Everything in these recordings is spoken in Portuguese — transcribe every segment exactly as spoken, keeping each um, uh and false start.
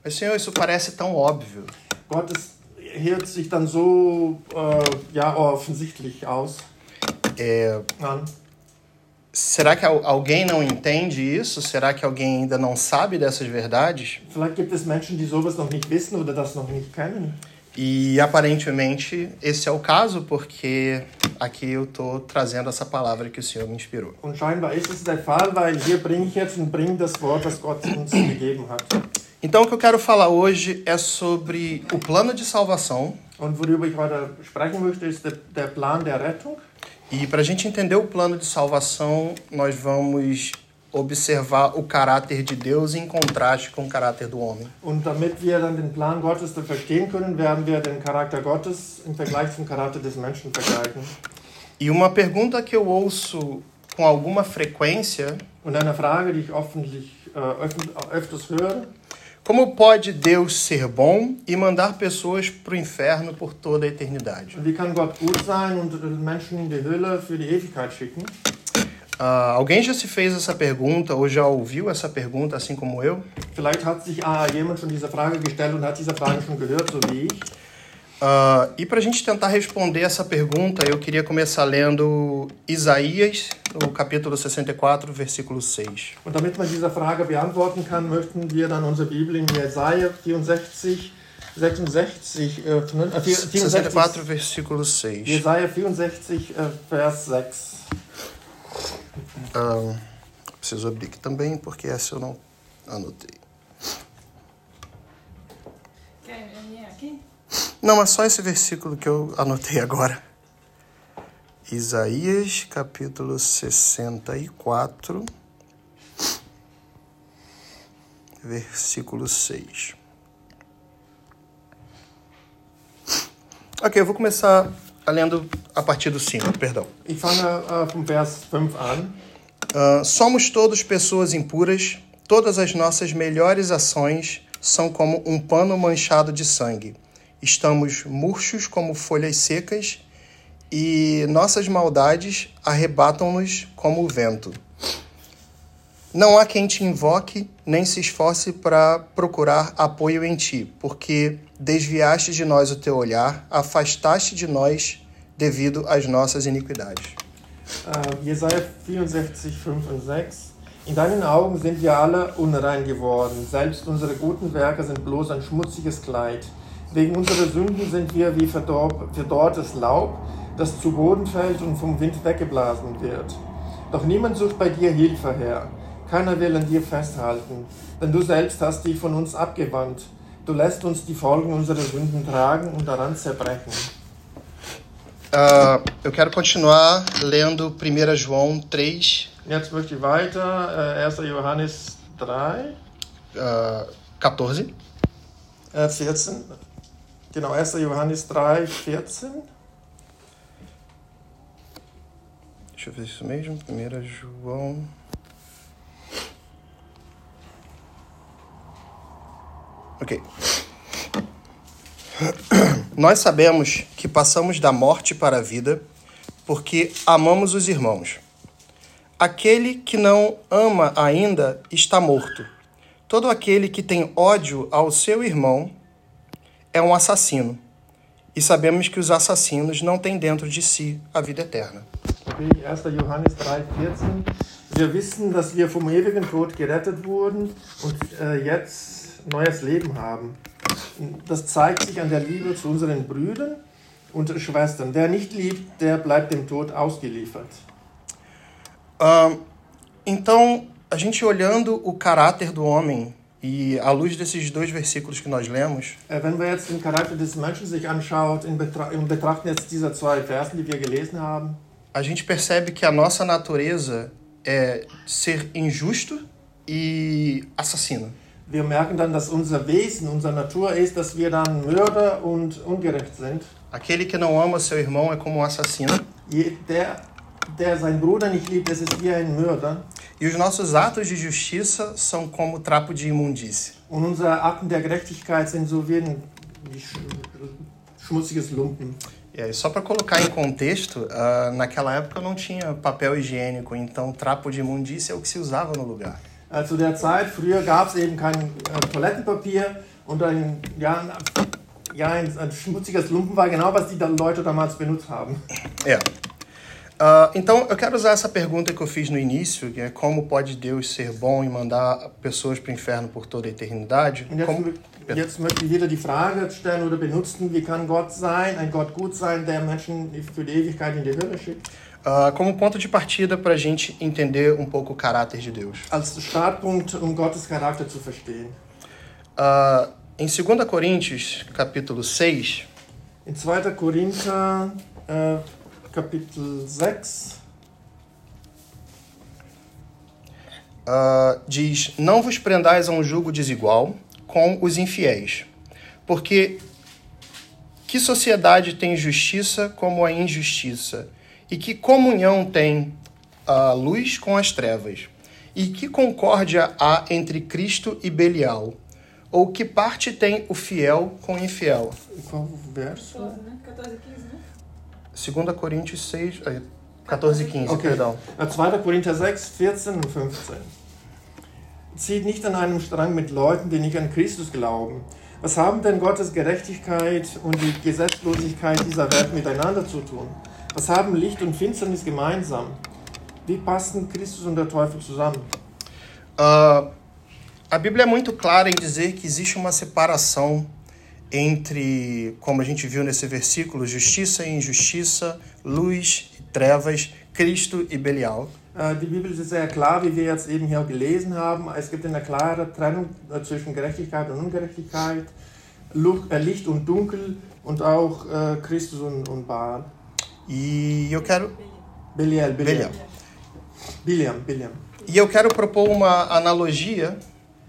Mas, Senhor, isso parece tão óbvio. Gott, es hört sich dann so äh, ja, offensichtlich aus. É, An. será que al- alguém não entende isso? Será que alguém ainda não sabe dessas verdades? Vielleicht gibt es Menschen, die sowas noch nicht wissen oder das noch nicht kennen. E aparentemente esse é o caso, porque aqui eu estou trazendo essa palavra que o Senhor me inspirou. Und scheinbar ist es der Fall, weil hier bringe ich jetzt und bringe das Wort, das Gott uns gegeben hat. Então o que eu quero falar hoje é sobre o plano de salvação. Und worüber ich heute sprechen möchte, ist der, der Plan der Rettung. E para a gente entender o plano de salvação, nós vamos observar o caráter de Deus em contraste com o caráter do homem. Und damit wir dann den Plan Gottes verstehen können, werden wir den Charakter Gottes im Vergleich zum Charakter des Menschen vergleichen. E uma pergunta que eu ouço com alguma frequência: Und eine Frage, die ich öffentlich, äh, öffn- öfters höre: como pode Deus ser bom e mandar pessoas para o inferno por toda a eternidade? Wie kann Gott gut sein und Menschen in die Hölle für die Ewigkeit schicken? Uh, alguém já se fez essa pergunta ou já ouviu essa pergunta, assim como eu? Vielleicht hat sich ah, jemand schon diese Frage gestellt und hat diese Frage schon gehört, so wie ich. Uh, e para a gente tentar responder essa pergunta, eu queria começar lendo Isaías, no capítulo sessenta e quatro, versículo seis. Und damit man diese Frage beantworten kann, möchten wir dann unsere Bibel in Jesaja vierundsechzig, sechsundsechzig öffnen. Äh, sessenta e quatro, vierundsechzig, versículo seis. Jesaja vierundsechzig, äh, Vers sechs. Uh, preciso abrir aqui também, porque essa eu não anotei. Quer ler aqui? Não, é só esse versículo que eu anotei agora. Isaías, capítulo sessenta e quatro, versículo seis. Ok, eu vou começar lendo a partir do cinco, perdão. Ich fange äh, vom Vers fünf an. Uh, somos todos pessoas impuras, todas as nossas melhores ações são como um pano manchado de sangue. Estamos murchos como folhas secas e nossas maldades arrebatam-nos como o vento. Não há quem te invoque, nem se esforce para procurar apoio em ti, porque desviaste de nós o teu olhar, afastaste de nós devido às nossas iniquidades. Äh, Jesaja vierundsechzig, fünf und sechs. In deinen Augen sind wir alle unrein geworden. Selbst unsere guten Werke sind bloß ein schmutziges Kleid. Wegen unserer Sünden sind wir wie verdorb- verdorrtes Laub, das zu Boden fällt und vom Wind weggeblasen wird. Doch niemand sucht bei dir Hilfe her. Keiner will an dir festhalten, denn du selbst hast dich von uns abgewandt. Du lässt uns die Folgen unserer Sünden tragen und daran zerbrechen. Uh, eu quero continuar lendo primeiro João três, Jetzt möchte ich weiter, äh, erster Johannes drei, uh, quatorze. äh, vierzehn. Genau, erster Johannes drei, vierzehn. Deixa eu ver isso mesmo. primeiro João. Ok. Nós sabemos que passamos da morte para a vida porque amamos os irmãos. Aquele que não ama ainda está morto. Todo aquele que tem ódio ao seu irmão é um assassino. E sabemos que os assassinos não têm dentro de si a vida eterna. Okay, erster Johannes drei, vierzehn. Wir wissen, dass wir vom ewigen Tod gerettet wurden und äh, jetzt neues Leben haben. Das zeigt sich an der Liebe zu unseren Brüdern und Schwestern. Der nicht liebt, der bleibt dem Tod ausgeliefert. Ah, então, a gente olhando o caráter do homem e à luz desses dois versículos que nós lemos, Äh, wenn wir jetzt den Charakter des Menschen sich anschaut, in, Betra in Betrachten jetzt dieser zwei Versen, die wir gelesen haben, a gente percebe que a nossa natureza é ser injusto e assassino. wir merken dann, dass unser Wesen, unsere Natur ist, dass wir dann Mörder und ungerecht sind. Aquele que não ama seu irmão é como um assassino. Je, der, der seinen Bruder nicht liebt, das ist wie ein Mörder. E os nossos atos de justiça são como trapo de imundície. Und unsere Akten der Gerechtigkeit sind so wie ein wie sch schmutziges Lumpen. E aí, só para colocar em contexto, uh, naquela época não tinha papel higiênico, então trapo de imundície é o que se usava no lugar. Äh, zu der Zeit, früher gab es eben kein äh, Toilettenpapier und ein, ja, ein, ja, ein, ein schmutziges Lumpen war genau, was die da Leute damals benutzt haben. É. Uh, então, eu quero usar essa pergunta que eu fiz no início, que é como pode Deus ser bom e mandar pessoas para o inferno por toda a eternidade? Und jetzt, Como... jetzt möchte ich wieder die Frage stellen oder benutzen, wie kann Gott sein, ein Gott gut sein, der Menschen für die Ewigkeit in die Hölle schickt? Uh, como ponto de partida para a gente entender um pouco o caráter de Deus. Als Startpunkt, um Gottes Charakter zu verstehen. Uh, em dois Coríntios, capítulo seis... In zweiter Korinther, äh, Kapitel sechs, uh, diz: Não vos prendais a um jugo desigual com os infiéis, porque que sociedade tem justiça como a injustiça? E que comunhão tem a luz com as trevas? E que concórdia há entre Cristo e Belial? Ou que parte tem o fiel com o infiel? qual verso? catorze, né? catorze, quinze, né? dois Coríntios seis, catorze e quinze, Okay. perdão. zweiter Korinther sechs, vierzehn und fünfzehn. Zieht nicht an einem Strang mit Leuten, die nicht an Christus glauben. Was haben denn Gottes Gerechtigkeit und die Gesetzlosigkeit dieser Welt miteinander zu tun? Was haben Licht und Finsternis gemeinsam? Wie passen Christus und der Teufel zusammen? Uh, a Bíblia é muito clara em dizer que existe uma separação entre, como a gente viu nesse versículo, justiça e injustiça, luz e trevas, Cristo e Belial. Äh, Die Bibel ist sehr klar, wie wir jetzt eben hier gelesen haben. Es gibt eine klare Trennung äh, zwischen Gerechtigkeit und Ungerechtigkeit, Lu- äh, Licht und Dunkel und auch äh, Christus und, und Baal. E eu quero, Belial, Belial. Belial. Biliam, Biliam. E eu quero propor uma analogia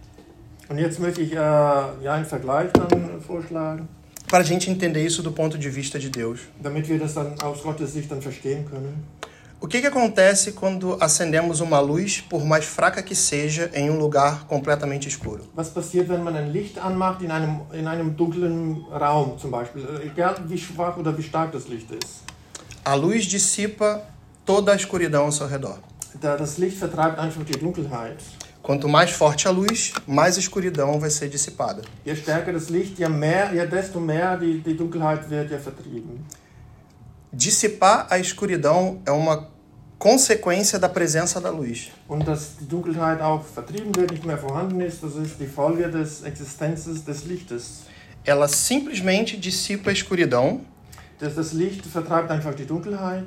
Und jetzt möchte ich äh, ja, einen Vergleich dann vorschlagen, para a gente entender isso do ponto de vista de Deus. damit wir das dann aus Gottes Sicht dann verstehen können. O que, que acontece quando acendemos uma luz, por mais fraca que seja, em um lugar completamente escuro? Was passiert, wenn man ein Licht anmacht in einem, in einem dunklen Raum zum Beispiel? Egal wie schwach oder wie stark das Licht ist. A luz dissipa toda a escuridão ao seu redor. Da, das Licht vertreibt einfach die Dunkelheit. Quanto mais forte a luz, mais a escuridão vai ser dissipada. Je stärker das Licht, je mehr, je desto mehr die, die Dunkelheit wird ja vertrieben. Dissipar a escuridão é uma consequência da presença da luz. Und dass die Dunkelheit auch vertrieben wird, nicht mehr vorhanden ist, das ist die Folge des Existenzes des Lichtes. Ela simplesmente dissipa a escuridão, Das, das Licht vertreibt einfach die Dunkelheit.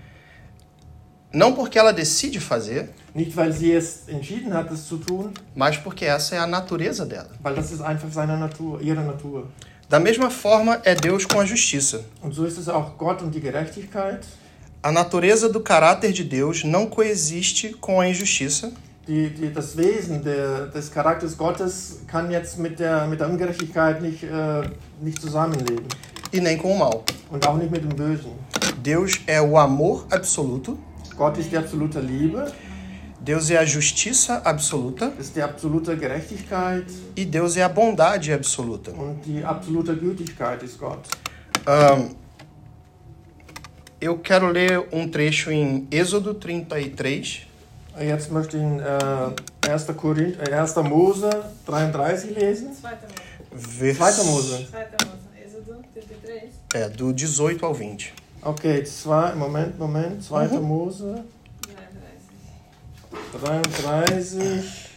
não porque ela decide fazer, Nicht, weil sie es entschieden hat, das zu tun, mas porque essa é a natureza dela. weil das ist einfach seine Natur, ihre Natur. Da mesma forma é Deus com a justiça. Und so ist es auch Gott und die Gerechtigkeit. A natureza do caráter de Deus não coexiste com a injustiça, Die, die, das Wesen der, des Charakters Gottes kann jetzt mit der, mit der Ungerechtigkeit nicht, äh, nicht zusammenleben. e nem com o mal. Und auch nicht mit dem Bösen. Deus é o amor absoluto, Gott ist die absolute Liebe, Deus é a justiça absoluta ist die absolute Gerechtigkeit e Deus é a bondade absoluta. und die absolute Gütigkeit ist Gott. Ahn, eu quero ler um trecho em Êxodo trinta e três, Jetzt möchte ich in äh, erster Korinth, äh, erster Mose dreiunddreißig lesen. Zweiter Mose. vers... Zweiter Mose. Zweiter Mose. Êxodo trinta e três. É, do dezoito ao vinte. Okay, zwei, Moment, Moment. zweiter Mose dreiunddreißig.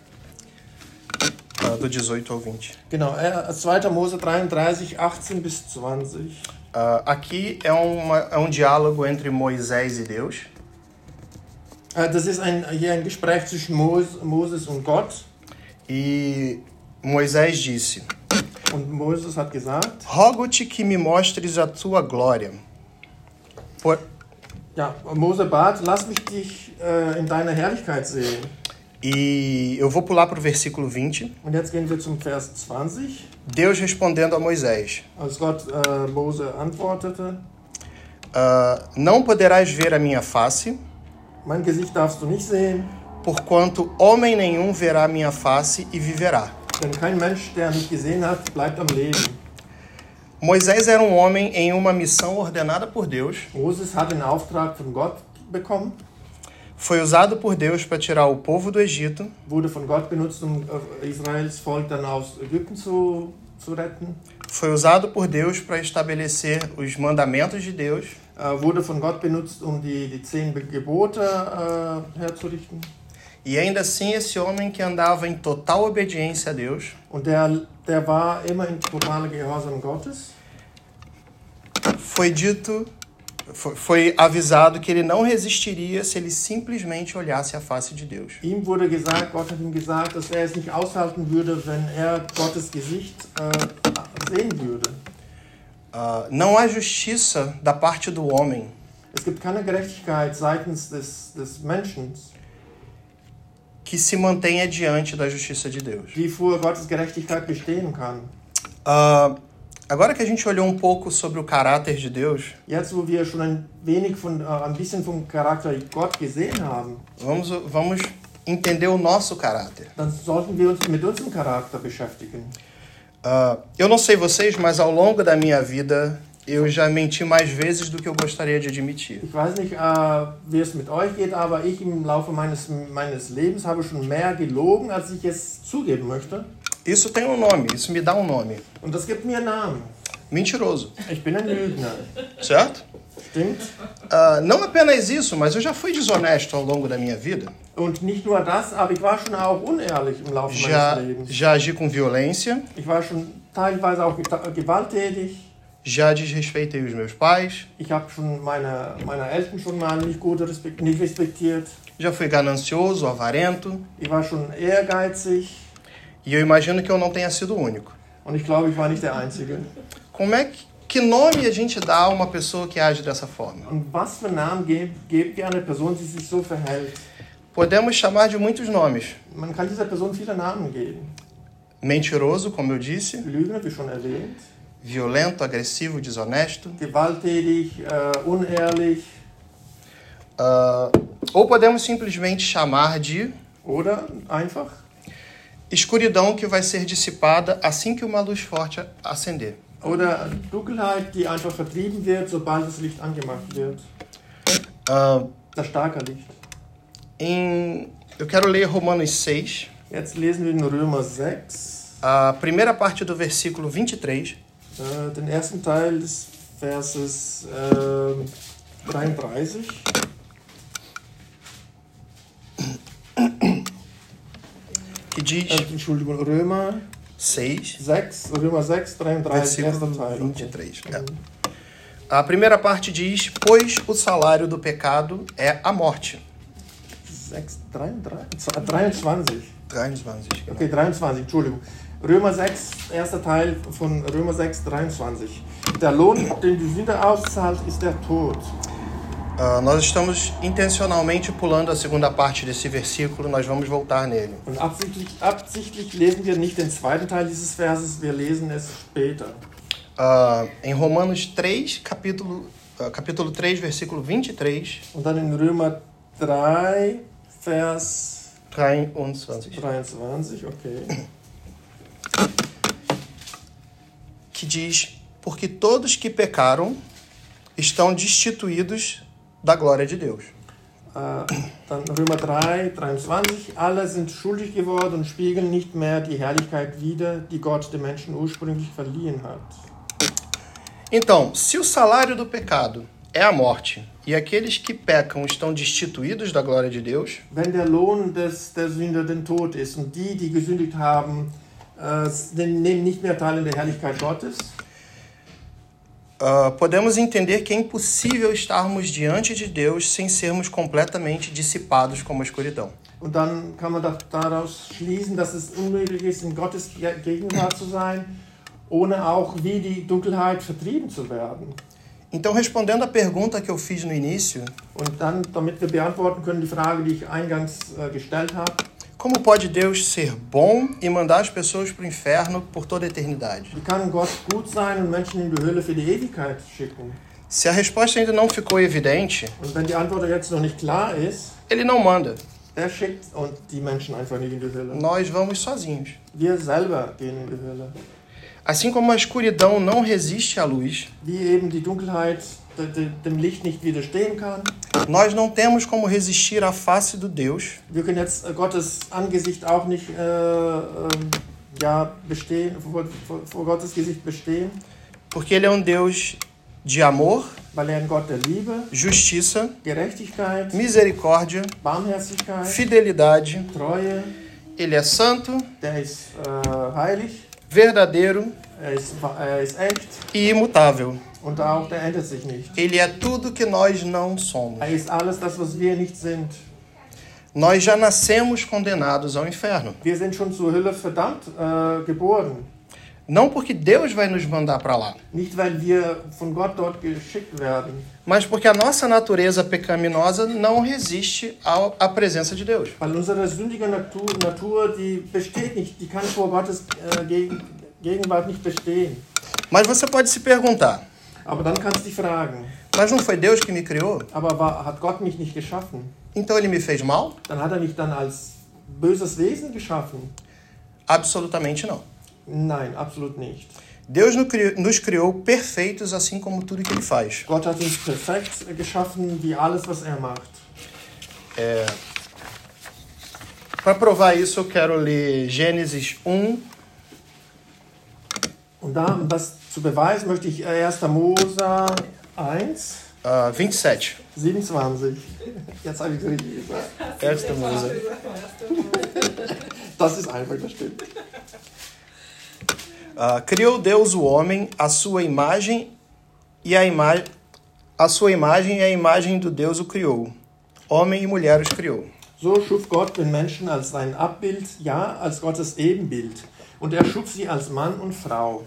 Ah, do dezoito ao vinte. Genau, äh, zweiter Mose dreiunddreißig, achtzehn bis zwanzig. Ah, aqui é, uma, é um diálogo entre Moisés e Deus. Äh, das ist ein, hier ein Gespräch zwischen Mos, Moses und Gott. E Moisés disse: Und Moses hat gesagt, Rogo-te que me mostres a tua glória. Por... ja, Mose bat, lass mich dich äh, in deiner Herrlichkeit sehen. E eu vou pular para o versículo vinte. Und jetzt gehen wir zum Vers zwanzig. Deus respondendo a Moisés: Als Gott äh, Mose antwortete, ah, Não poderás ver a minha face, mein Gesicht darfst du nicht sehen, porquanto homem nenhum verá a minha face e viverá. denn kein Mensch, der mich gesehen hat, bleibt am Leben. Moisés era um homem em uma missão ordenada por Deus, Moses hat den Auftrag von Gott bekommen, foi usado por Deus para tirar o povo do Egito, wurde von Gott benutzt, um äh, Israels Volk dann aus Ägypten zu, zu retten, foi usado por Deus para estabelecer os mandamentos de Deus, äh, wurde von Gott benutzt, um die, die zehn Gebote äh, herzurichten. e ainda assim esse homem que andava em total obediência a Deus, Und der, der war immer in totaler Gehorsam Gottes. foi dito, foi, foi avisado que ele não resistiria se ele simplesmente olhasse a face de Deus. Ihm wurde gesagt, Gott hat ihm gesagt, dass er es nicht aushalten würde, wenn er Gottes Gesicht äh, sehen würde. Uh, não há justiça da parte do homem Es gibt keine Gerechtigkeit seitens des, des Menschen, que se mantenha diante da justiça de Deus. die vor Gottes Gerechtigkeit bestehen kann. Uh, agora que a gente olhou um pouco sobre o caráter de Deus, Jetzt, wo wir schon ein wenig von, äh, ein bisschen vom Charakter Gott gesehen haben, vamos, vamos entender o nosso caráter. dann sollten wir uns mit unserem Charakter beschäftigen. Uh, eu não sei vocês, mas ao longo da minha vida eu já menti mais vezes do que eu gostaria de admitir. Ich weiß nicht, äh, wie es mit euch geht, aber ich im Laufe meines, meines Lebens habe schon mehr gelogen, als ich es zugeben möchte. Isso tem um nome, isso me dá um nome. Und das gibt mir einen Namen. Mentiroso, Ich bin ein Lügner. certo? Stimmt? Uh, não apenas isso, mas eu já fui desonesto ao longo da minha vida. Und nicht nur das, aber ich war schon auch unehrlich im Laufe Já, meines Lebens. já agi com violência, Ich war schon teilweise auch ge- gewalttätig. já desrespeitei os meus pais, Ich habe schon meine, meine Eltern schon mal nicht gut respekt, nicht respektiert. já fui ganancioso, avarento, Ich war schon ehrgeizig. e eu imagino que eu não tenha sido o único. Und ich glaube, ich war nicht der Einzige. Como é que, que nome a gente dá a uma pessoa que age dessa forma? Und was für Namen geben gebt ihr einer Person, die sich so verhält? Podemos chamar de muitos nomes. Man kann dieser Person viele Namen geben. Mentiroso, como eu disse, Lügner, wie schon erwähnt. violento, agressivo, desonesto. Gewalttätig, äh, unehrlich. Uh, ou podemos simplesmente chamar de Oder einfach escuridão que vai ser dissipada assim que uma luz forte acender. Oder Dunkelheit, die einfach vertrieben wird, sobald das Licht angemacht wird. Uh, Das starke Licht. em, eu quero ler Romanos seis, Jetzt lesen wir in Römer sechs, a primeira parte do versículo vinte e três, äh, den ersten Teil des Verses äh, dreiunddreißig. que diz, Äh, Entschuldigung, Römer seis, sechs, Römer sechs, dreiunddreißig, erster versículo Teil. vinte e Okay. três. É. A primeira parte diz, pois o salário do pecado é a morte. sechs, dreiunddreißig, dreiundzwanzig. dreiundzwanzig, genau. Okay, dreiundzwanzig, Entschuldigung. Römer sechs, erster Teil von Römer sechs, dreiundzwanzig. Der Lohn, den die Sünde auszahlt, ist der Tod. Uh, nós estamos intencionalmente pulando a segunda parte desse versículo, nós vamos voltar nele. Und absichtlich, absichtlich lesen wir nicht den zweiten Teil dieses Verses, wir lesen es später. Uh, em Romanos três, capítulo, uh, capítulo três, versículo vinte e três, Und dann in Römer drei, Vers dreiundzwanzig, dreiundzwanzig, okay. que diz, porque todos que pecaram estão destituídos da glória de Deus. Äh, dann Römer drei, dreiundzwanzig. Alle sind schuldig geworden und spiegeln nicht mehr die Herrlichkeit wider, die Gott den Menschen ursprünglich verliehen hat. Então, se o salário do pecado é a morte, e aqueles que pecam estão destituídos da glória de Deus, Wenn der Lohn des, der Sünder den Tod ist und die, die gesündigt haben, äh, nehmen nicht mehr teil in der Herrlichkeit Gottes, uh, podemos entender que é impossível estarmos diante de Deus sem sermos completamente dissipados como a escuridão. und dann kann man da- daraus schließen, dass es unmöglich ist, in Gottes Gegenwart zu sein, ohne auch wie die Dunkelheit vertrieben zu werden. Então, respondendo à pergunta que eu fiz no início, Und dann, damit wir beantworten können, die Frage, die ich eingangs äh, gestellt habe, como pode Deus ser bom e mandar as pessoas para o inferno por toda a eternidade? wie kann Gott gut sein und Menschen in die Hölle für die Ewigkeit schicken? Se a resposta ainda não ficou evidente, Und wenn die Antwort jetzt noch nicht klar ist, ele não manda. er schickt und die Menschen einfach nicht in die Hölle. Nós vamos sozinhos. Wir selber gehen in die Hölle. Assim como a escuridão não resiste à luz, Wie eben die Dunkelheit de, de, dem Licht nicht widerstehen kann. Nós não temos como resistir à face do Deus, Wir können jetzt äh, Gottes Angesicht auch nicht äh, äh, ja, bestehen, vor, vor, vor Gottes Gesicht bestehen, porque Ele é um Deus de amor, weil er ein Gott der Liebe, justiça, Gerechtigkeit, misericórdia, Barmherzigkeit, fidelidade. Treue, Ele é santo, der ist äh, heilig, verdadeiro er ist, er ist echt e imutável. und auch der ändert sich nicht. Ele é tudo que nós não somos. Er ist alles das, was wir nicht sind. Nós já nascemos condenados ao inferno. Wir sind schon zur Hölle verdammt äh, geboren. Não porque Deus vai nos mandar para lá, Nicht, weil wir von Gott dort geschickt werden, mas porque a nossa natureza pecaminosa não resiste ao- à presença de Deus. weil unsere sündige Natur, Natur die besteht nicht, die kann vor Gottes äh, Gegen, Gegenwart nicht bestehen. Mas você pode se perguntar, Aber dann kannst du dich fragen, mas não foi Deus que me criou? aber war, hat Gott mich nicht geschaffen? Então Ele me fez mal? Dann hat er mich dann als böses Wesen geschaffen? Absolutamente não. Nein, absolut nicht. Deus no cri- nos criou perfeitos assim como tudo que Ele faz. Gott hat uns perfekt geschaffen, wie alles, was er macht. É... Para provar isso, eu quero ler Gênesis um, Und da, um das zu beweisen, möchte ich erster Mose eins, uh, vinte e sete. siebenundzwanzig. Jetzt habe ich es richtig gesagt. Erster Mose. Das ist einfach, das stimmt. Uh, criou Deus o homem, a sua imagem e a imagem, a sua imagem e a imagem do Deus o criou. Homem e mulher os criou. So schuf Gott den Menschen als sein Abbild, ja, als Gottes Ebenbild. Und er schuf sie als Mann und Frau.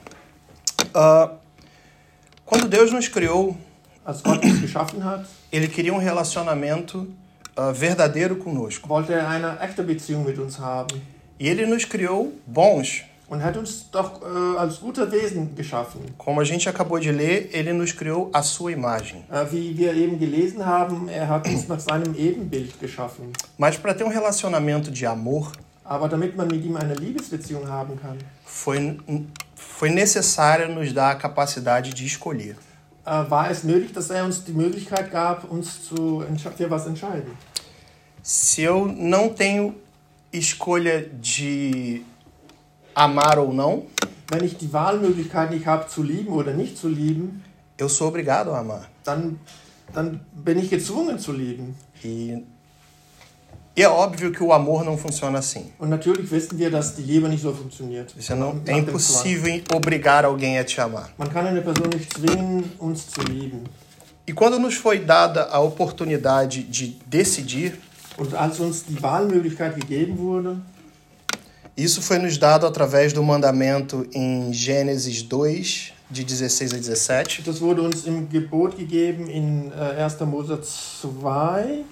Uh, quando Deus nos criou, Als Gott uns geschaffen hat, Ele queria um relacionamento uh, verdadeiro conosco. wollte er eine echte Beziehung mit uns haben. E Ele nos criou bons. Und er hat uns doch äh, als gute Wesen geschaffen. Como a gente acabou de ler, Ele nos criou a sua imagem. Äh, wie wir eben gelesen haben, er hat uns nach seinem Ebenbild geschaffen. Mas para ter um relacionamento de amor, Aber damit man mit ihm eine Liebesbeziehung haben kann, foi, foi necessário nos dar a capacidade de escolher. äh, war es nötig, dass er uns die Möglichkeit gab, uns zu entsche- für was entscheiden. Se eu não tenho escolha de amar ou não, Wenn ich die Wahlmöglichkeit nicht habe, zu lieben oder nicht zu lieben, eu sou obrigado a amar. dann, dann bin ich gezwungen zu lieben. E, e é óbvio que o amor não funciona assim. Und natürlich wissen wir, dass die Liebe nicht so funktioniert. Você não, Nach é dem impossível obrigar alguém a te amar. Zwang. Man kann eine Person nicht zwingen, uns zu lieben. E quando nos foi dada a oportunidade de decidir, Und als uns die Wahlmöglichkeit gegeben wurde, isso foi nos dado através do mandamento em Gênesis dois, de dezesseis a dezessete. das wurde uns im Gebot gegeben in äh, erster Mose zwei.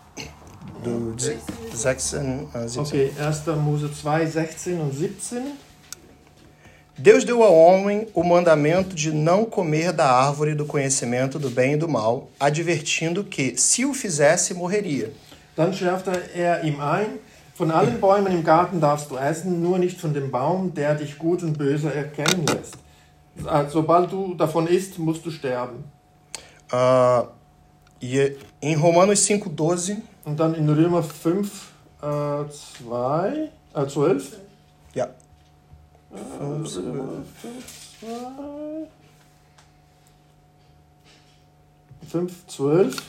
Do sechzehn a siebzehn. Okay, erster Mose zwei, sechzehn und siebzehn. Deus deu ao homem o mandamento de não comer da árvore do conhecimento do bem e do mal, advertindo que, se o fizesse, morreria. Dann schärfte er ihm ein, von allen Bäumen im Garten darfst du essen, nur nicht von dem Baum, der dich gut und böse erkennen lässt. Sobald du davon isst, musst du sterben. Uh, e em Romanos cinco, doze, Und dann in Römer fünf, äh, zwei, äh, zwölf. ja, Äh, Römer fünf, zwei, fünf, zwölf.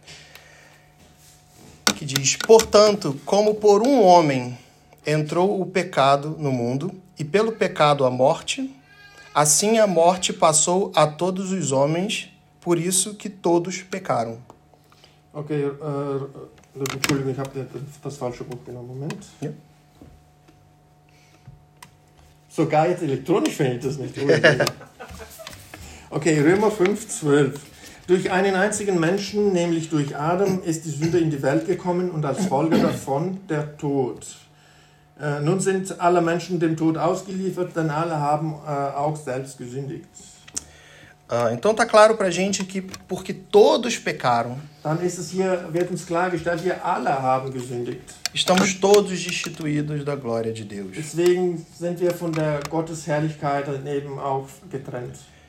que diz: portanto, como por um homem entrou o pecado no mundo, e pelo pecado a morte, assim a morte passou a todos os homens, por isso que todos pecaram. Okay, äh, Entschuldigung, ich habe das falsche Buch genommen. Moment. Ja. Sogar jetzt elektronisch finde ich das nicht. Okay, Römer fünf, zwölf. Durch einen einzigen Menschen, nämlich durch Adam, ist die Sünde in die Welt gekommen und als Folge davon der Tod. Äh, nun sind alle Menschen dem Tod ausgeliefert, denn alle haben äh, auch selbst gesündigt. Uh, então tá claro pra gente que porque todos pecaram, Dann ist es hier, wird uns klargestellt, wir alle haben gesündigt. estamos todos destituídos da glória de Deus. Deswegen sind wir von der Gottesherrlichkeit eben auch getrennt.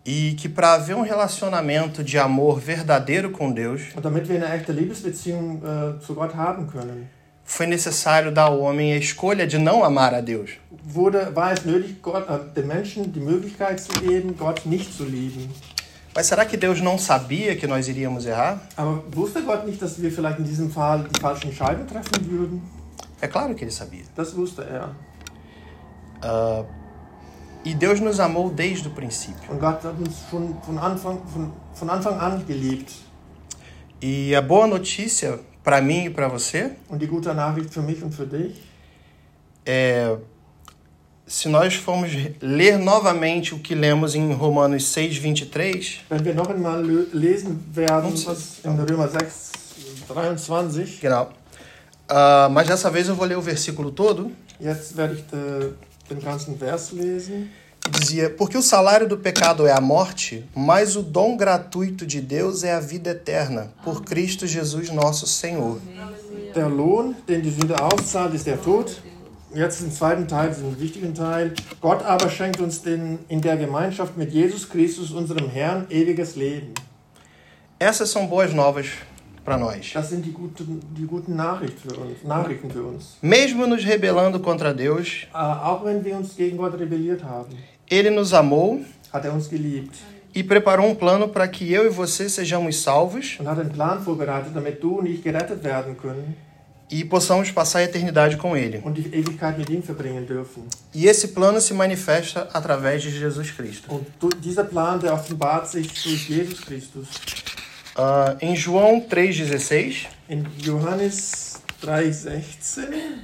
E que para haver um relacionamento de amor verdadeiro com Deus, Und damit wir eine echte Liebesbeziehung äh, zu Gott haben können, foi necessário dar ao homem a escolha de não amar a Deus. wurde, war es nötig, Gott, äh, den Menschen die Möglichkeit zu geben, Gott nicht zu lieben. Mas será que Deus não sabia que nós iríamos errar? Aber wusste Gott nicht, dass wir vielleicht in diesem Fall die falschen Entscheidungen treffen würden? É claro que ele sabia. Das wusste er. Uh, e Deus nos amou desde o princípio. Und Gott hat uns schon von Anfang, von, von Anfang an geliebt. E a boa notícia para mim e para você Und die gute Nachricht für mich und für dich, é, se nós formos ler novamente o que lemos em Romanos seis, vinte e três, wenn wir noch einmal lö- lesen werden, Uns- was in Römer sechs, dreiundzwanzig, genau. Uh, mas dessa vez eu vou ler o versículo todo, jetzt werde ich de, den ganzen Vers lesen. que dizia: porque o salário do pecado é a morte, mas o dom gratuito de Deus é a vida eterna, por Cristo Jesus nosso Senhor. Der Lohn, den die Sünde auszahlt, ist der Tod. Jetzt im zweiten Teil, im wichtigen Teil. Gott aber schenkt uns den, in der Gemeinschaft mit Jesus Christus, unserem Herrn, ewiges Leben. Essas são boas novas para nós. Das sind die guten, die guten Nachricht für uns, Nachrichten für uns. Mesmo nos rebelando contra Deus, Äh, auch wenn wir uns gegen Gott rebelliert haben, Ele nos amou hat er uns geliebt e preparou um plano para que eu e você sejamos salvos und hat einen Plan vorbereitet, damit du und ich gerettet werden können e possamos passar a eternidade com Ele. und die Ewigkeit mit ihm verbringen dürfen. E esse plano se manifesta através de Jesus Cristo. Und du, dieser Plan, der offenbart sich durch Jesus Christus. Uh, em João três, dezesseis, In Johannes drei sechzehn.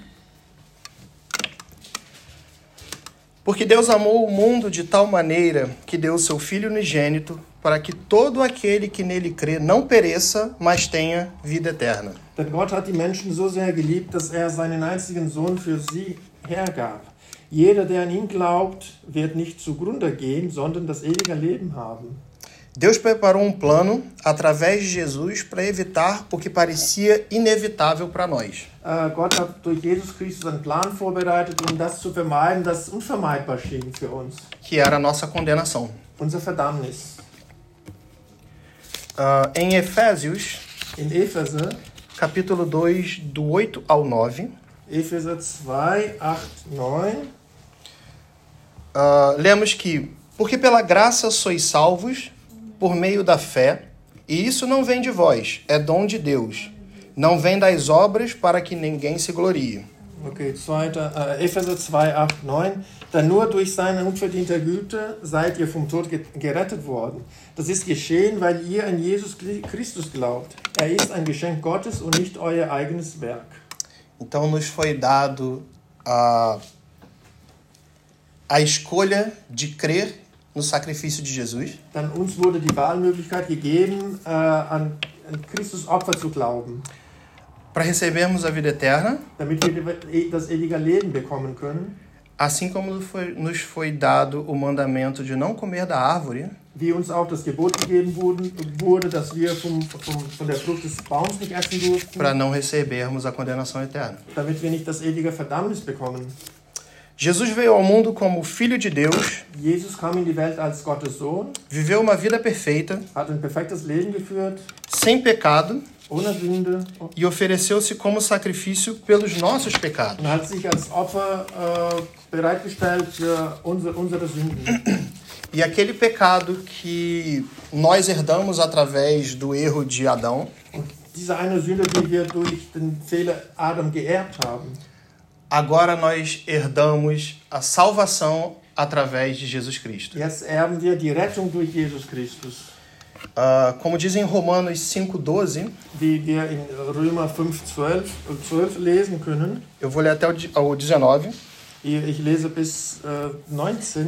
porque Deus amou o mundo de tal maneira que deu o seu Filho unigênito para que todo aquele que nele crê não pereça, mas tenha vida eterna. Denn Gott hat die Menschen so sehr geliebt, dass er seinen einzigen Sohn für sie hergab. Jeder, der an ihn glaubt, wird nicht zugrunde gehen, sondern das ewige Leben haben. Deus preparou um plano através de Jesus para evitar o que parecia inevitável para nós. Äh, Gott hat durch Jesus Christus einen Plan vorbereitet, um das zu vermeiden, das unvermeidbar schien für uns. Que era a nossa condenação. Unser Verdammnis. Uh, em Efésios, In Epheser, capítulo dois, do oito ao nove, Epheser zwei, acht, neun. uh, lemos que: porque pela graça sois salvos por meio da fé, e isso não vem de vós, é dom de Deus. Não vem das obras para que ninguém se glorie. Okay, zweiter, äh, Epheser zwei, acht, neun. Denn nur durch seine unverdiente Güte seid ihr vom Tod ge- gerettet worden. Das ist geschehen, weil ihr an Jesus Christus glaubt. Er ist ein Geschenk Gottes und nicht euer eigenes Werk. Então nos foi dado a, a escolha de crer no sacrifício de Jesus, Dann uns wurde die Wahlmöglichkeit gegeben, äh, an, an Christus Opfer zu glauben, para recebermos a vida eterna, damit wir die- das ewige Leben bekommen können. assim como foi, nos foi dado o mandamento de não comer da árvore, Wie uns auch das Gebot gegeben wurden, wurde, dass wir vom, vom, von der Frucht des Baums nicht essen durften, para não recebermos a condenação eterna. damit wir nicht das ewige Verdammnis bekommen. Jesus veio ao mundo como Filho de Deus, Jesus kam in die Welt als Gottes Sohn, viveu uma vida perfeita, hat ein perfektes Leben geführt, sem pecado, ohne Sünde, e ofereceu-se como sacrifício pelos nossos pecados. und hat sich als Opfer äh, bereitgestellt für unsere, unsere Sünden. E aquele pecado que nós herdamos através do erro de Adão, Und diese eine Sünde, die wir durch den Fehler Adam geerbt haben, agora nós herdamos a salvação através de Jesus Cristo. jetzt erben wir die Rettung durch Jesus Christus. Uh, como diz em Romanos cinco, doze, Wie wir in Römer fünf, zwölf, zwölf lesen können. eu vou ler até o de- ao dezenove. Ich lese bis äh, neunzehn.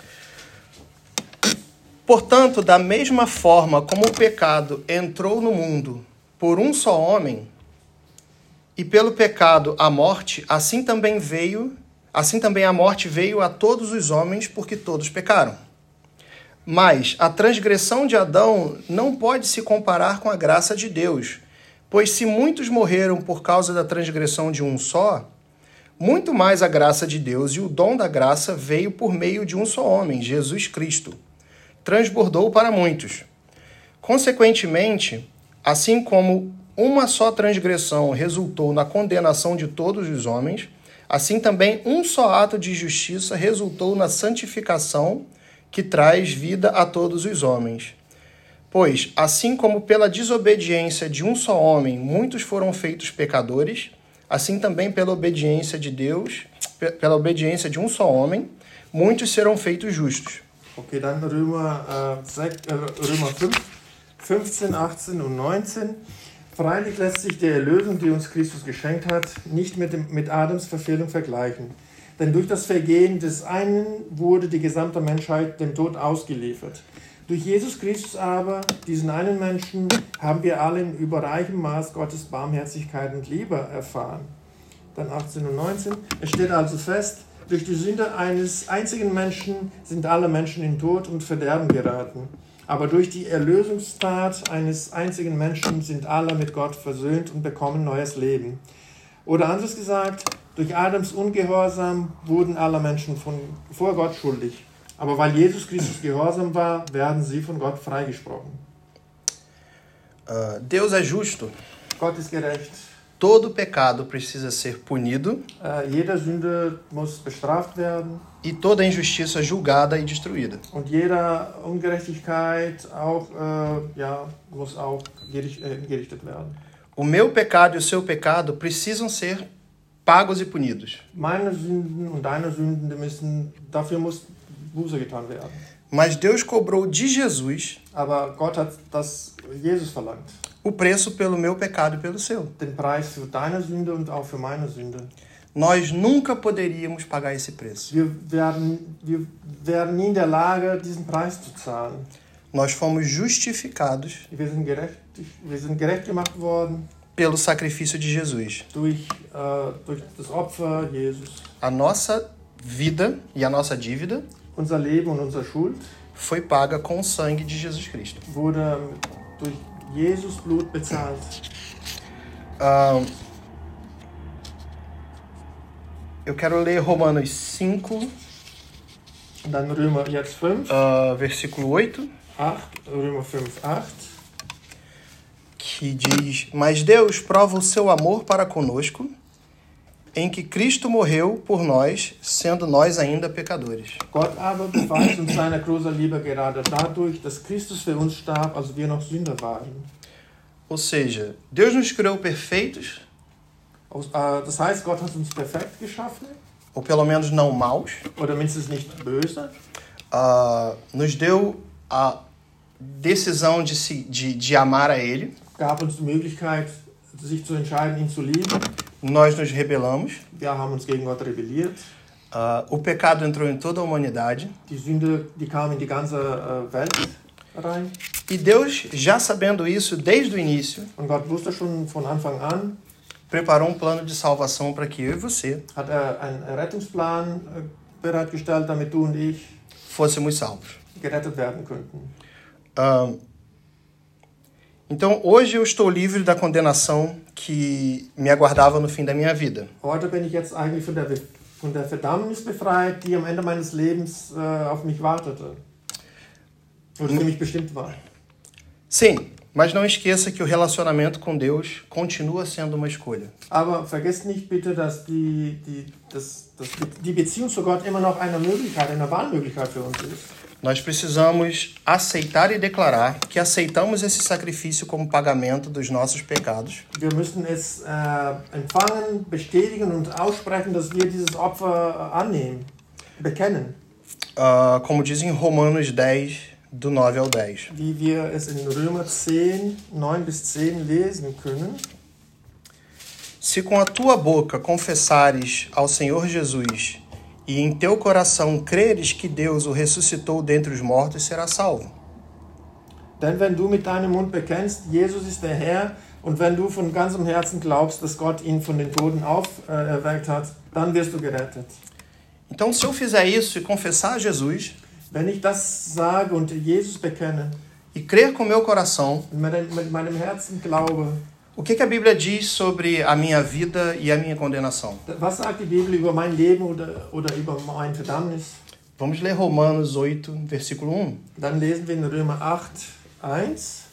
Portanto, da mesma forma como o pecado entrou no mundo por um só homem, e pelo pecado a morte, assim também veio, assim também a morte veio a todos os homens, porque todos pecaram. Mas a transgressão de Adão não pode se comparar com a graça de Deus, pois se muitos morreram por causa da transgressão de um só, muito mais a graça de Deus e o dom da graça veio por meio de um só homem, Jesus Cristo, transbordou para muitos. Consequentemente, assim como uma só transgressão resultou na condenação de todos os homens, assim também um só ato de justiça resultou na santificação que traz vida a todos os homens. Pois, assim como pela desobediência de um só homem muitos foram feitos pecadores, assim também pela obediência de Deus, pela obediência de um só homem, muitos serão feitos justos. Okay, dann Römer, äh, sechs, äh, Römer fünf, fünfzehn, achtzehn und neunzehn. Freilich lässt sich die Erlösung, die uns Christus geschenkt hat, nicht mit, dem, mit Adams Verfehlung vergleichen. Denn durch das Vergehen des einen wurde die gesamte Menschheit dem Tod ausgeliefert. Durch Jesus Christus aber, diesen einen Menschen, haben wir alle in überreichem Maß Gottes Barmherzigkeit und Liebe erfahren. Dann achtzehn und neunzehn. Es steht also fest, durch die Sünde eines einzigen Menschen sind alle Menschen in Tod und Verderben geraten. Aber durch die Erlösungstat eines einzigen Menschen sind alle mit Gott versöhnt und bekommen neues Leben. Oder anders gesagt, durch Adams Ungehorsam wurden alle Menschen von, vor Gott schuldig. Aber weil Jesus Christus gehorsam war, werden sie von Gott freigesprochen. Uh, Deus é justo. Gott ist gerecht. Todo pecado precisa ser punido. Uh, jede Sünde muss bestraft werden. E toda injustiça julgada e destruída. Und jede Ungerechtigkeit auch, uh, ja, muss auch gericht, äh, gerichtet werden. O meu pecado e o seu pecado precisam ser pagos e punidos. Meine Sünden und deine Sünden, die müssen, dafür muss Buße getan werden. Mas Deus cobrou de Jesus Aber Gott hat das Jesus verlangt. o preço pelo meu pecado e pelo seu. Den Preis für deine Sünde und auch für meine Sünde. Nós nunca poderíamos pagar esse preço. Wir werden, wir wären nie in der Lage, diesen Preis zu zahlen. Nós fomos justificados Wir sind gerecht, wir sind gerecht gemacht worden pelo sacrifício de Jesus. durch, äh, durch das Opfer Jesus. A nossa vida e a nossa dívida Unser Leben und unsere Schuld foi paga com o sangue de Jesus Cristo. wurde durch Jesus Blut bezahlt. Uh, eu quero ler Romanos cinco, Und dann Römer jetzt fünf, uh, versículo oito, acht, Römer fünf, acht. que diz: Mas Deus prova o seu amor para conosco, em que Cristo morreu por nós, sendo nós ainda pecadores. Gott aber beweist uns seine große Liebe gerade dadurch, dass Christus für uns starb, als wir noch Sünder waren. Ou seja, Deus nos criou perfeitos, Aus, äh, das heißt, Gott hat uns perfekt geschaffen, ou pelo menos não maus, oder mindestens nicht böse. uh, nos deu a decisão de, se, de, de amar a Ele, Gab uns die Möglichkeit, sich zu entscheiden, ihn zu lieben. nós nos rebelamos, Wir haben uns gegen Gott rebelliert. uh, o pecado entrou em toda a humanidade, Die Sünde, die kam in die ganze äh, Welt rein. e Deus, já sabendo isso desde o início, Und Gott wusste schon von Anfang an, preparou um plano de salvação para que eu e você hat er einen Rettungsplan äh, bereitgestellt, damit du und ich fôssemos salvos. gerettet werden könnten. Uh, então, hoje eu estou livre da condenação que me aguardava no fim da minha vida. Heute bin ich jetzt eigentlich von der, von der Verdammnis befreit, die am Ende meines Lebens äh, auf mich wartete. Oder für mich bestimmt war. Sim, mas não esqueça que o relacionamento com Deus continua sendo uma escolha. Aber vergesst nicht bitte, dass die, die, das, das, die Beziehung zu Gott immer noch eine Möglichkeit, eine Wahlmöglichkeit für uns ist. Nós precisamos aceitar e declarar que aceitamos esse sacrifício como pagamento dos nossos pecados. Wir müssen es äh, empfangen, bestätigen und aussprechen, dass wir dieses Opfer äh, annehmen, bekennen. Uh, como diz em Romanos dez, do nove ao dez. Wie wir es in Römer zehn, neun bis zehn lesen können. Se com a tua boca confessares ao Senhor Jesus e em teu coração creres que Deus o ressuscitou dentre os mortos, serás salvo. Denn wenn du mit deinem Mund bekennst, Jesus ist der Herr, und wenn du von ganzem Herzen glaubst, dass Gott ihn von den Toten auferweckt hat, dann wirst du gerettet. Então, se eu fizer isso e confessar a Jesus Wenn ich das sage und Jesus bekenne, e crer com meu coração, und mit, mit meinem Herzen glaube, o que, que a Bíblia diz sobre a minha vida e a minha condenação? was sagt die Bibel über mein Leben oder, oder über mein Verdammnis? Vamos ler Romanos oito, versículo um. Dann lesen wir in Römer acht, eins.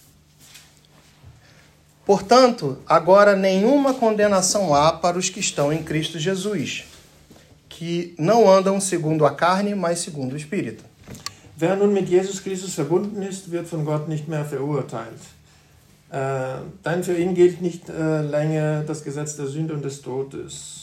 Portanto, agora nenhuma condenação há para os que estão em Cristo Jesus, que não andam segundo a carne, mas segundo o Espírito. Wer nun mit Jesus Christus verbunden ist, wird von Gott nicht mehr verurteilt. Äh, denn für ihn gilt nicht äh, länger das Gesetz der Sünde und des Todes.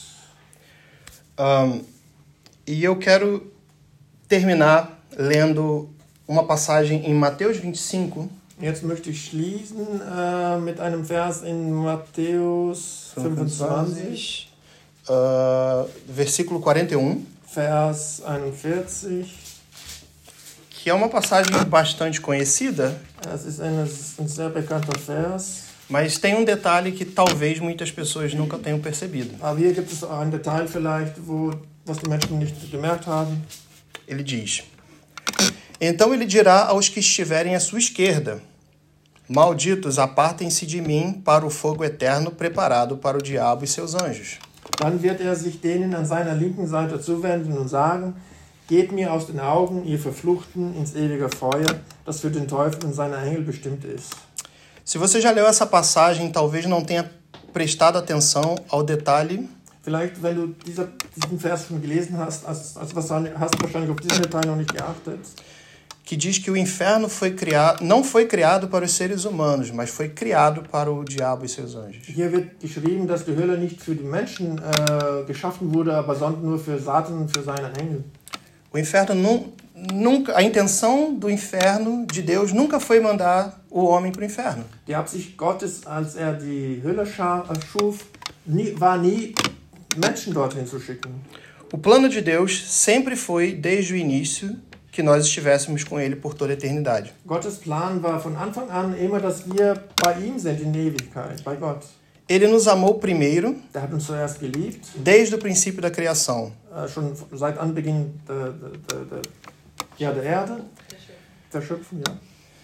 Um, e eu quero terminar lendo uma passagem em Mateus vinte e cinco. Jetzt möchte ich schließen äh, mit einem Vers in Matthäus fünfundzwanzig, uh, versículo quarenta e um. Vers einundvierzig. Que é uma passagem bastante conhecida. Es ist eine, ein sehr bekannter Vers. Mas tem um detalhe que talvez muitas pessoas nunca tenham percebido. Aber hier gibt es ein Detail vielleicht, wo, was die Menschen nicht gemerkt haben. Ele diz: Então ele dirá aos que estiverem à sua esquerda: Malditos, apartem-se de mim para o fogo eterno preparado para o diabo e seus anjos. Dann wird er sich denen an seiner linken Seite zuwenden und sagen: Geht mir aus den Augen, ihr Verfluchten, ins ewige Feuer, das für den Teufel und seine Engel bestimmt ist. Se você já leu essa passagem, talvez não tenha prestado atenção ao detalhe. Vielleicht, wenn du dieser, diesen Vers schon gelesen hast, hast, hast, hast du wahrscheinlich auf diesen Detail noch nicht geachtet. Que diz que o inferno foi criado, não foi criado para os seres humanos, mas foi criado para o diabo e seus anjos. Hier wird geschrieben, dass die Hölle nicht für die Menschen äh, geschaffen wurde, aber sondern nur für Satan und für seine Engel. O inferno nu, nunca, a intenção do inferno de Deus nunca foi mandar o homem para o inferno. Die Absicht Gottes, als er die Hölle schuf, nie, war nie, Menschen dorthin zu schicken. O plano de Deus sempre foi, desde o início, que nós estivéssemos com Ele por toda a eternidade. Gottes Plan war von Anfang an immer, dass wir bei ihm sind in der Ewigkeit, bei Gott. Ele nos amou primeiro, Der hat uns zuerst geliebt, desde o princípio da criação. äh, schon seit Anbeginn der, der, der, ja, der Erde, der Schöpfung, ja.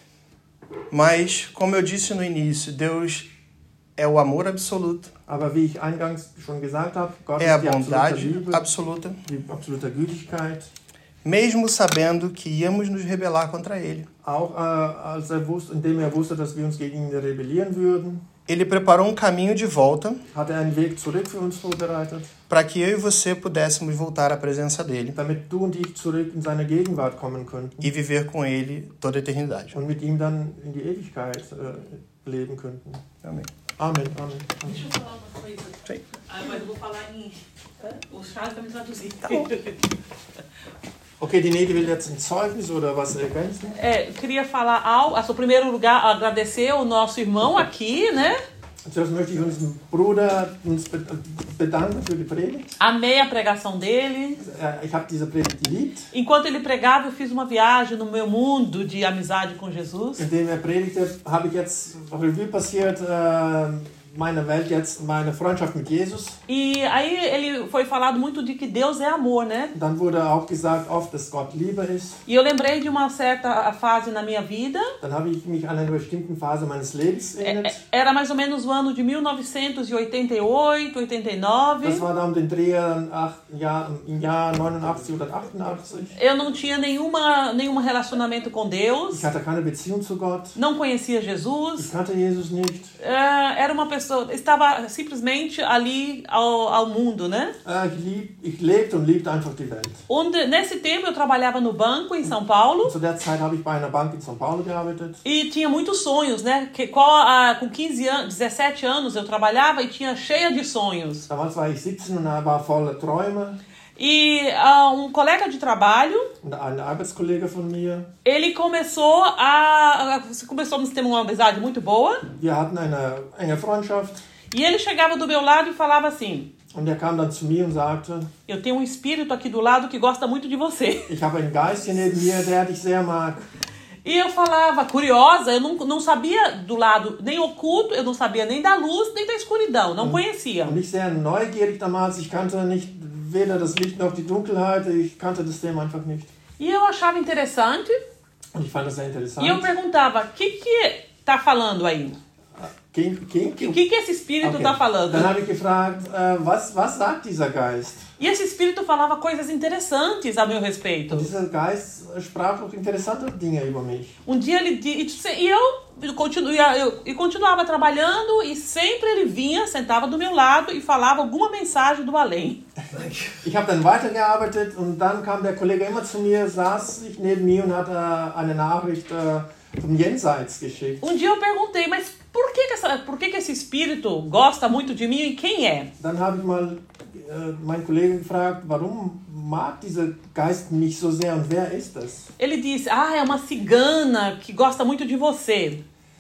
Mas, como eu disse no início, Deus é o amor absoluto, Aber wie ich eingangs schon gesagt habe, Gott é a ist die absolute bondade Liebe, absoluta, die absolute Gütigkeit. mesmo sabendo que íamos nos rebelar contra Ele. Auch äh, als er wusste, indem er wusste, dass wir uns gegen ihn rebellieren würden, Ele preparou um caminho de volta hat er einen Weg zurück für uns vorbereitet, para que eu e você pudéssemos voltar à presença dele damit du und ich zurück in seine Gegenwart kommen könnten e viver com ele toda a eternidade. und mit ihm dann in die Ewigkeit äh, leben könnten. Amém. Amen, Amen. Amen. Deixa eu falar uma coisa. Sim. Ah, mas eu vou falar em. O Charles vai me traduzir. Tá bom. Okay, die Nede will jetzt ein Zeugnis oder was ergänzen. É, eu queria falar ao, em primeiro lugar, agradecer ao nosso irmão aqui, né? Zuerst möchte ich unseren Bruder uns be- bedanken für die Predigt. Amei a pregação dele. Äh, Ich habe diese Predigt geliebt. Enquanto ele pregava, eu fiz uma viagem no meu mundo de amizade com Jesus. Indem er predigte, habe ich jetzt Revue passiert, äh, meine Welt jetzt, meine Freundschaft mit Jesus. E aí ele foi falado muito de que Deus é amor, né? Dann wurde auch gesagt oft, dass Gott Liebe ist. E eu lembrei de uma certa fase na minha vida. Dann habe ich mich an einer bestimmten Phase meines Lebens É, erinnert. é, Era mais ou menos o ano de mil novecentos e oitenta e oito, oitenta e nove. Das war dann um den Dreh ach, ja, im Jahr neunundachtzig oder achtundachtzig. Eu não tinha nenhuma, nenhum relacionamento com Deus. Ich hatte keine Beziehung zu Gott. Não conhecia Ich Jesus. kannte Jesus nicht. É, era uma pessoa, estava simplesmente ali ao, ao mundo, né? Äh, Ich, lieb, ich lebte und liebte einfach die Welt. Und nesse tempo eu trabalhava no banco em São Paulo Zu der Zeit habe ich bei einer Bank in São Paulo gearbeitet. e tinha muitos sonhos, né? Que, qual, ah, com quinze anos, dezessete anos eu trabalhava e tinha cheia de sonhos. Damals war ich siebzehn und war voller Träume. E ah, um colega de trabalho, Und ein Arbeitskollege von mir, ele começou a... Começamos a ter uma amizade muito boa wir hatten eine enge Freundschaft. e ele chegava do meu lado e falava assim: Und er kam dann zu mir und sagte, eu tenho um espírito aqui do lado que gosta muito de você. ich habe einen Geist hier neben mir, der dich sehr mag. E eu falava, curiosa, eu não, não sabia do lado nem oculto, eu não sabia nem da luz, nem da escuridão, não conhecia. Und ich sehr neugierig damals, ich kannte nicht weder das Licht noch die Dunkelheit, ich kannte das Thema einfach nicht. E eu achava interessante, Und ich fand das sehr interessant. e eu perguntava, o que que tá falando aí? quem, quem, O que, que esse espírito está Okay. falando? Dann habe ich gefragt, äh, was, was sagt dieser Geist? E esse espírito falava coisas interessantes a meu respeito. Und dieser Geist sprach auch interessante Dinge über mich. Um dia ele disse, e eu, continu, eu, eu continuava trabalhando e sempre ele vinha, sentava do meu lado e falava alguma mensagem do além. Ich habe dann weitergearbeitet und dann kam der Kollege immer zu mir, saß sich neben mir und hat äh, eine Nachricht äh, vom Jenseits geschickt. Um dia eu perguntei, mas por que, que, essa, por que, que esse espírito gosta muito de mim e quem é? Dann habe ich mal äh, meinen Kollegen gefragt, warum mag dieser Geist mich so sehr und wer ist das? Ele disse, ah, é uma cigana que gosta muito de você.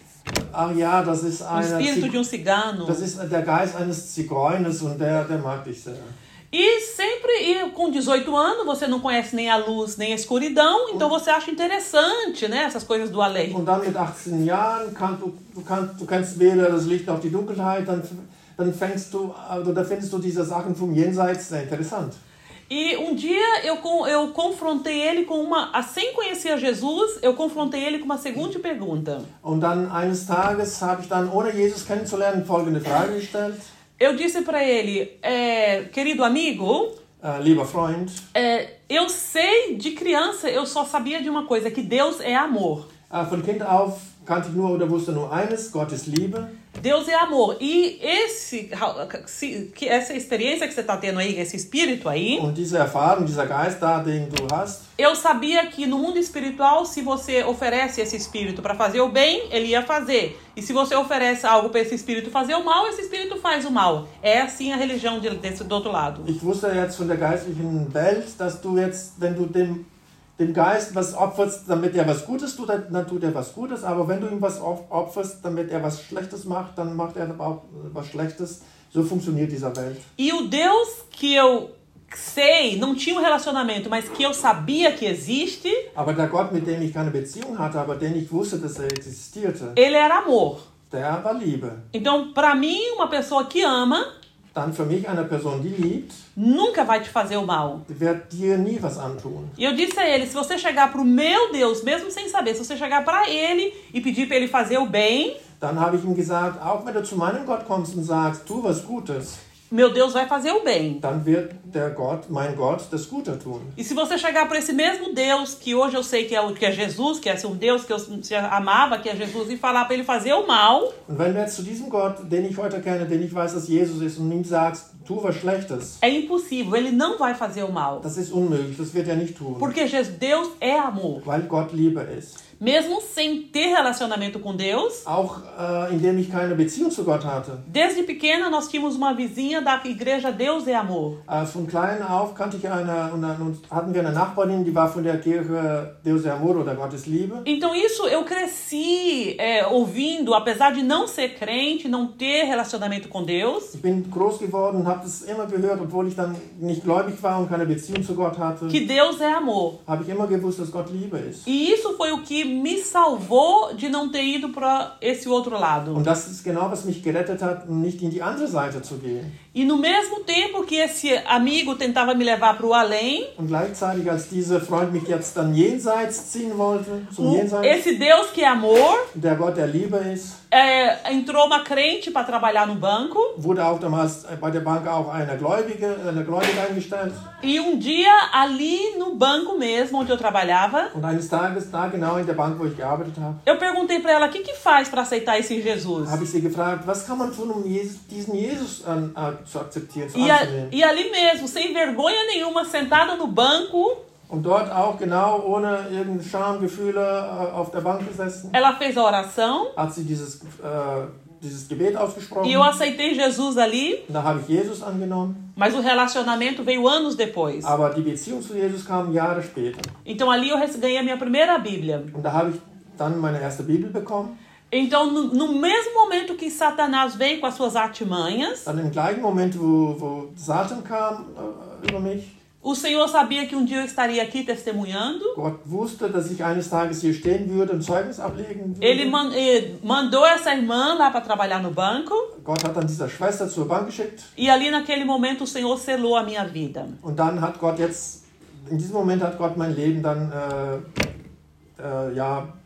Ach ja, das ist, O einer espírito Zig- de um cigano. das ist der Geist eines Zigeuners und der, der mag dich sehr. E sempre, e com dezoito anos, você não conhece nem a luz nem a escuridão, então você acha interessante, né, essas coisas do além. Und dann mit achtzehn Jahren, kann, du, du, kannst, du kennst weder das Licht noch die Dunkelheit, dann, dann, fängst du, also, da findest du diese Sachen vom Jenseits sehr interessant. E um dia eu, con- eu confrontei ele com uma... Sem conhecer Jesus, eu confrontei ele com uma segunda pergunta. Und dann eines Tages habe ich dann, ohne Jesus kennenzulernen, folgende Frage gestellt. Eu disse para ele, é, querido amigo, Äh, lieber Freund, é, eu sei de criança, eu só sabia de uma coisa, que Deus é amor. äh, von Kind auf kannte ich nur oder wusste nur eines, Gott ist Liebe. Deus é amor. E esse, se- que essa experiência que você está tendo aí, esse espírito aí, Und diese Erfahrung, dieser Geist da, den du hast, eu sabia que no mundo espiritual, se você oferece esse espírito para fazer o bem, ele ia fazer. E se você oferece algo para esse espírito fazer o mal, esse espírito faz o mal. É assim a religião de, desse, do outro lado. ich wusste jetzt von der geistlichen Welt, dass du jetzt, wenn du dem, dem Geist was opferst, damit er was Gutes tut, dann tut er was Gutes. Aber wenn du ihm was op- opferst, damit er was Schlechtes macht, dann macht er auch was Schlechtes. So funktioniert dieser Welt. E o Deus que eu sei, não tinha um relacionamento, mas que eu sabia que existe, Aber der Gott, mit dem ich keine Beziehung hatte, aber den ich wusste, dass er existierte, ele era amor. der war Liebe. Então, para mim, uma pessoa que ama Dann für mich eine Person, die liebt, nunca vai te fazer o mal. die wird dir nie was antun. E eu disse a ele, se você chegar pro meu Deus, mesmo sem saber, se você chegar para ele e pedir para ele fazer o bem, Dann habe ich ihm gesagt, auch wenn du zu meinem Gott kommst und sagst, tu was Gutes, meu Deus vai fazer o bem. dann wird der Gott, mein Gott, das Gute tun. E se você chegar para esse mesmo Deus, que hoje eu sei que é, o, que é Jesus, que é um Deus que eu amava, que é Jesus, e falar para ele fazer o mal, Und wenn du jetzt zu diesem Gott, den ich heute kenne, den ich weiß, dass Jesus ist, und ihm sagst, tu was Schlechtes, é impossível, ele não vai fazer o mal. das ist unmöglich, das wird er nicht tun, Porque Jesus, Deus é amor. weil Gott Liebe ist. Mesmo sem ter relacionamento com Deus, Auch äh, indem ich keine Beziehung zu Gott hatte. desde pequena nós tínhamos uma vizinha da igreja Deus é Amor. Äh, von klein auf kannte ich eine, und dann und hatten wir eine Nachbarin, die war von der Kirche Deus é Amor oder Gott ist Liebe. Então isso eu cresci é, ouvindo, apesar de não ser crente, não ter relacionamento com Deus, Ich bin groß geworden und habe das immer gehört, obwohl ich dann nicht gläubig war und keine Beziehung zu Gott hatte. que Deus é amor. Habe ich immer gewusst, dass Gott Liebe ist. E isso foi o que me salvou de não ter ido para esse outro lado. Und das ist genau, was mich gerettet hat, nicht in die andere Seite zu gehen. E no mesmo tempo que esse amigo tentava me levar para o além, Und gleichzeitig, als dieser Freund mich jetzt dann jenseits ziehen wollte, zum o- Jenseits, esse Deus que é amor, der Gott der Liebe ist, é, entrou uma crente para trabalhar no banco. wurde auch damals bei der Bank auch eine Gläubige, eine Gläubige eingestellt. E um dia, ali no banco mesmo, onde eu trabalhava, Und eines Tages, da genau in der Bank, wo ich gearbeitet habe, eu perguntei para ela, o que que faz para aceitar esse Jesus? habe ich sie gefragt, was kann man tun, um Jesus, diesen Jesus an, äh, zu akzeptieren, zu E, a, anzunehmen. e ali mesmo, sem vergonha nenhuma, sentada no banco, Und dort auch genau ohne irgendeine Schamgefühle äh, auf der Bank gesessen, ela fez a oração hat sie dieses, äh, dieses Gebet ausgesprochen. e eu aceitei Jesus ali, Und da habe ich Jesus angenommen. mas o relacionamento veio anos depois. Aber die Beziehung zu Jesus kam Jahre später. Então ali eu rece- ganhei a minha primeira Bíblia. Und da habe ich dann meine erste Bibel bekommen. Então, no, no mesmo momento que Satanás veio com as suas artimanhas, Dann im gleichen Moment, wo, wo Satan kam äh, über mich, o Senhor sabia que um dia eu estaria aqui testemunhando. Gott wusste, dass ich eines Tages hier stehen würde und Zeugnis ablegen würde. Ele man, eh, mandou essa irmã lá para trabalhar no banco. Gott hat dann diese Schwester zur Bank geschickt. E ali naquele momento o Senhor selou a minha vida. Und dann hat Gott jetzt, in diesem Moment hat Gott mein Leben dann äh, äh, ja,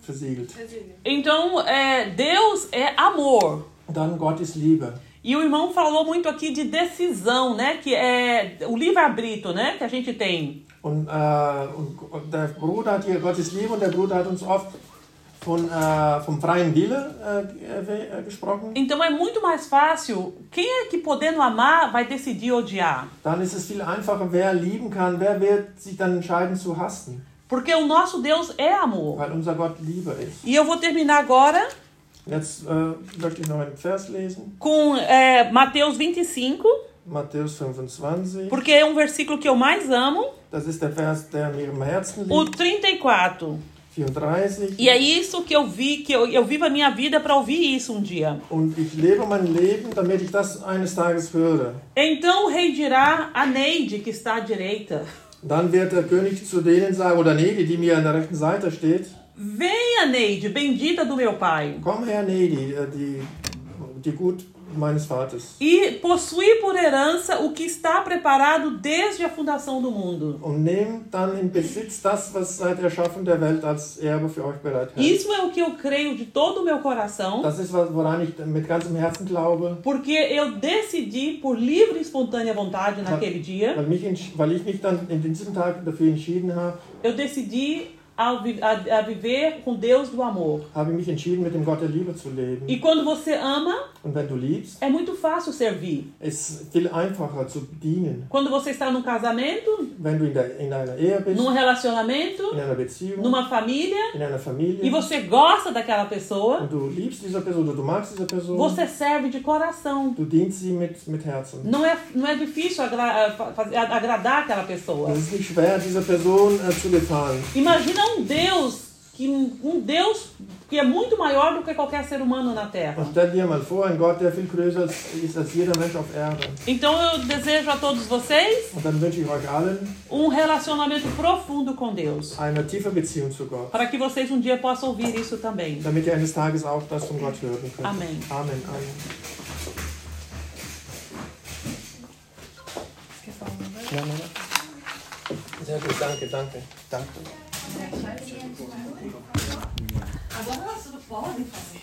versiegelt. Então, é, Deus é amor. Dann Gott ist Liebe. E o irmão falou muito aqui de decisão, né? Que é o livre-arbítrio, né? Que a gente tem. Und, äh, und, und der Bruder hat hier Gottes Liebe und der Bruder hat uns oft von, äh, vom freien Wille äh, gesprochen. Então é muito mais fácil. Quem é que podendo amar vai decidir odiar? Dann ist es viel einfacher, wer lieben kann, wer wird sich dann entscheiden zu hassen. Porque o nosso Deus é amor. Weil unser Gott Liebe ist. E eu vou terminar agora. Jetzt äh, möchte ich noch einen Vers lesen. Com é, Mateus vinte e cinco. Mateus fünfundzwanzig. Porque é um versículo que eu mais amo. Das ist der Vers, der mir im Herzen liegt. O trinta e quatro. vierunddreißig. E é isso que eu vi, que eu, eu vivo a minha vida para ouvir isso um dia. Und ich lebe mein Leben, damit ich das eines Tages höre. Então o rei dirá a Neide, que está à direita. Dann wird der König zu denen sagen, oder Neidi, die mir an der rechten Seite steht. Venha, Neide, bendita do meu pai. Komm her, Neidi, die, die Gut meines Vaters. E possui por herança o que está preparado desde a fundação do mundo. Und nehmt dann in Besitz das, was seit Erschaffung der Welt als Erbe für euch bereit hält. Isso é o que eu creio de todo o meu coração. Das ist, woran ich mit ganzem Herzen glaube. Porque eu decidi por livre e espontânea vontade naquele dia. Weil, mich, weil ich mich dann in diesem Tag dafür entschieden habe. Eu decidi A, a, a viver com Deus do amor. Habe mich entschieden, mit dem Gott der Liebe zu leben. E quando você ama, und wenn du liebst, é muito fácil servir. Es ist viel einfacher zu dienen. Quando você está num casamento, wenn du in, der, in einer Ehe bist, num relacionamento, in einer Beziehung, numa família, in einer Familie, e você gosta daquela pessoa, und du liebst diese Person, du magst diese Person, você serve de coração. Du dienst sie mit, mit Herzen. Não é, não é difícil agra, fazer, agradar aquela pessoa. Es ist nicht schwer, dieser Person äh, zu gefallen. Imagina um Deus que um Deus que é muito maior do que qualquer ser humano na Terra. Und stell dir mal vor, ein Gott, der viel größer ist als jeder Mensch auf Erde. Então eu desejo a todos vocês Und dann wünsche ich euch allen um relacionamento profundo com Deus. eine tiefe Beziehung zu Gott. Para que vocês um dia possam ouvir isso também. Damit ihr eines Tages auch das von Gott hören könnt. Amém. Amen. Amen. Não, não, não. Sehr gut, danke, danke. Danke. Agora elas podem fazer.